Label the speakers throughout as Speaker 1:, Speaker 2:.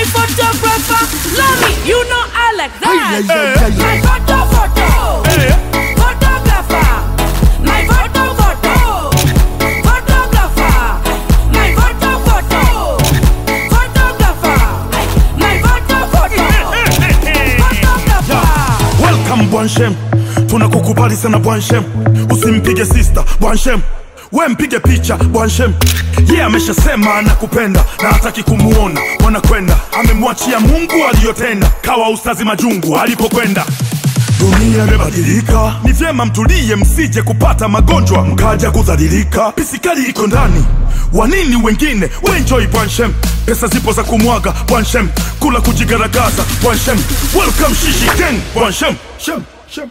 Speaker 1: photographer, love me, you know I like that. My photo, photographer, my photo, photographer, my photo, photographer, my photo, photographer.
Speaker 2: Welcome Bwanshem, tunakukubali sana Bwanshem. Usimpige sister Bwanshem, we mpige picha Bwanshem. Yeah, ameshasema anakupenda na hataki kumuona wanakwenda. Amemwachia Mungu aliyotenda, kawa ustazi majungu alipokwenda. Dunia imebadilika, ni vyema mtulie msije kupata magonjwa mkaja kudhalilika. Pisikali iko ndani, wanini wengine enjoy Bwanshem. Pesa zipo za kumwaga Bwanshem, kula kujigaragaza Bwanshem. Welcome Shishi Gang Bwanshem, shem, shem.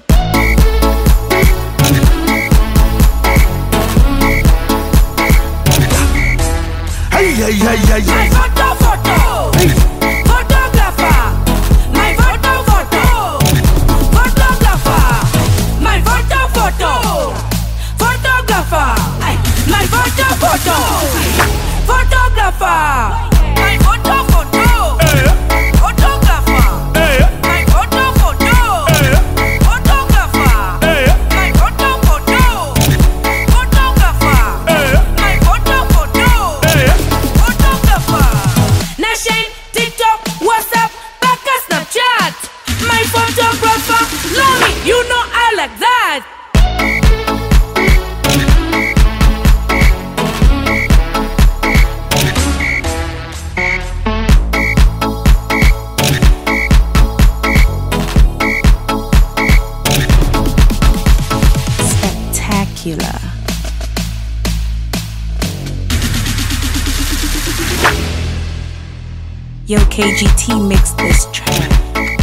Speaker 2: Hey, hey, hey, hey, hey.
Speaker 1: My photo, hey. Photographer, my photo, photographer, my photo, photographer, my photo, photographer, my photo, photographer, my photo, photographer, my photo, photographer, my photo, photographer. Nation, TikTok, WhatsApp, back and Snapchat. My photographer, love me, you know I like that.
Speaker 3: Spectacular. Yo, KGT mixed this track.